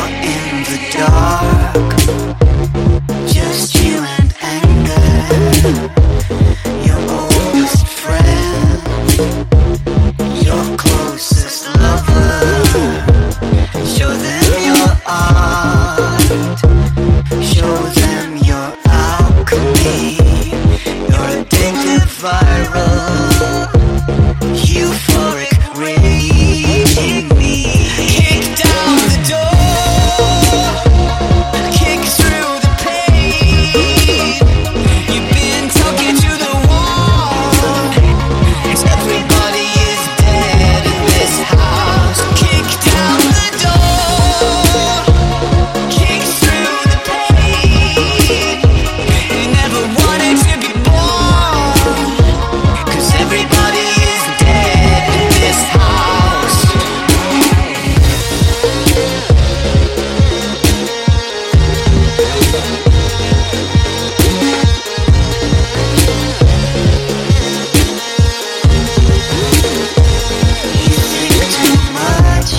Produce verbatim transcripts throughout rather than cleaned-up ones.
you're in the dark, just you and anger, your oldest friend, your closest lover. Show them your art, show them your alchemy, your addictive viral, euphoric raging me. Kick down the door, kick through the pain. You've been talking to the wall, 'cause everybody is dead in this house. Kick down the door, kick through the pain. You never wanted to be born, 'cause everybody is dead in this house. You think too much,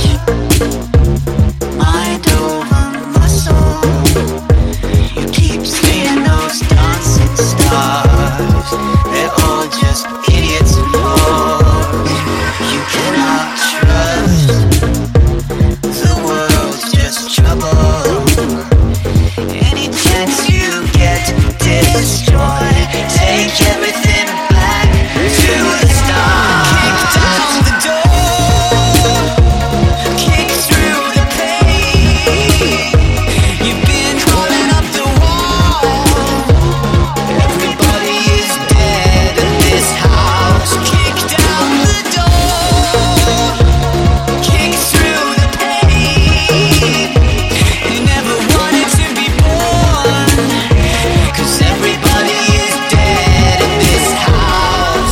mind over muscle. You keep seeing those dancing stars, they're all just idiots and whores. You cannot trust, the world's just trouble. Any chance you get, destroy, take everything back to the start. Kick down the door, kick through the pain. You've been crawling up the wall, everybody is dead in this house. Kick down the door, kick through the pain. You never wanted to be born, 'cause everybody is dead in this house.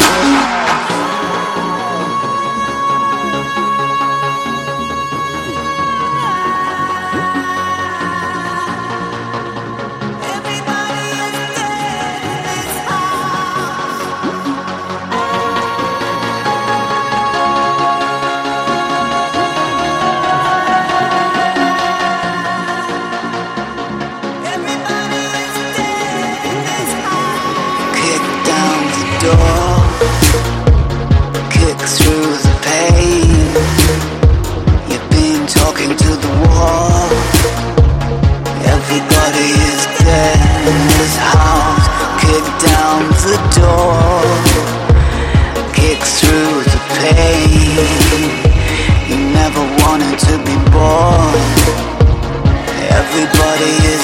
Everybody is dead in this Everybody is dead in this house. Kick down the door, kick through the pain. You've been talking to the wall. Everybody is dead in this house. Kick down the door, kick through the pain. You never wanted to be born. Everybody is